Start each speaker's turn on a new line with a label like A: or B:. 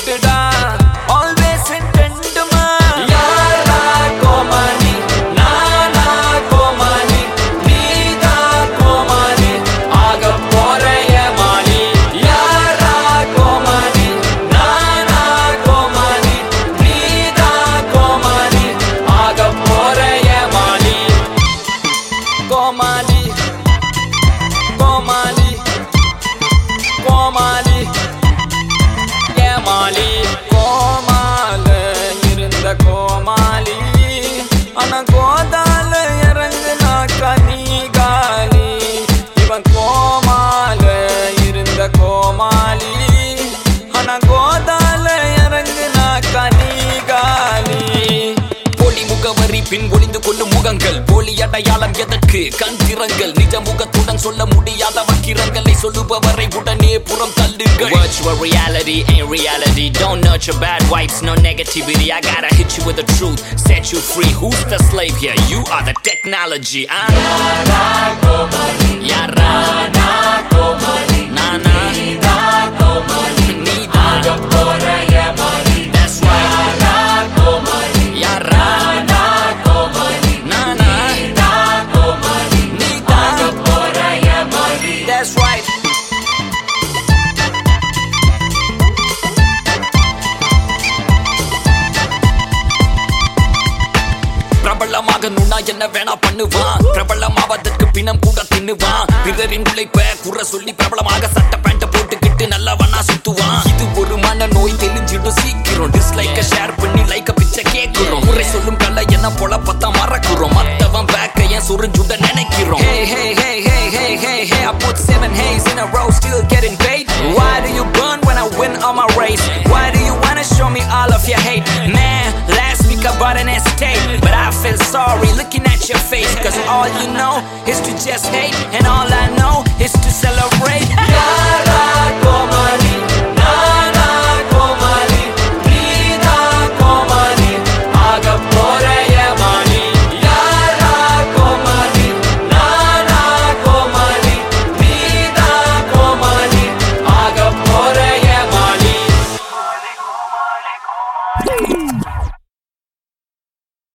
A: டா ஆல்வேஸ் இன்டென்ட்மா யாரா கோமாளி நானா கோமாளி நீதா கோமாளி ஆக போற ஏமாளி யாரா கோமாளி நானா கோமாளி நீதா கோமாளி ஆக போற ஏமாளி கோமாளி கோமாளி கோமாளி ஏமாளி கோமால இருந்த கோமாளி ஆனா கோதால இறங்குனா கனிகாலி இவன் கோமால இருந்த கோமாளி ஆனா கோதால இறங்குனா கனிகாலி போலி முகவரி பின் ஒளிந்து கொள்ளும் முகங்கள் போலி அடையாளம் எதற்கு கண் திறங்கள் நிஜ முகத்துடன் சொல்ல முடியாத வக்கிரங்களை சொல்லுபவரை உடனே புறம் தள்ளுங்கள் virtual reality ain't reality don't nurture bad vibes no negativity I gotta hit you with the truth set you free who's the slave here you are the technology yara komali yara komali nana nida komali nida pora yamali that's right yara komali yara komali nana nida komali nida pora yamali that's right பிரபலமாக நுண்ணா என்ன வேணா பண்ணுவான் பிரபலமாவதற்கு பிணம் கூட தின்னுவான் பிறரின் உழைப்ப குற சொல்லி பிரபலமாக சட்ட பேண்ட போட்டுக்கிட்டு நல்லவனா சுத்துவான் இது ஒரு மன நோய் தெரிஞ்சிடும் சீக்கிரம் டிஸ்லைக்க ஷேர் பண்ணி லைக்க பிச்சை கேட்கிறோம் குறை சொல்லும் கலை என்ன பொழப்பத்தான் மறக்குறோம் மத்தவன் பேக்க ஏன் சுரிஞ்சுட நினைக்கிறோம் hey hey hey hey hey hey hey I put 7 hays in a row still getting paid why do you burn when I win on my race why do you wanna show me all of your hate man last week I bought an estate but I feel sorry looking at your face cause all you know is to just hate and all I know is to celebrate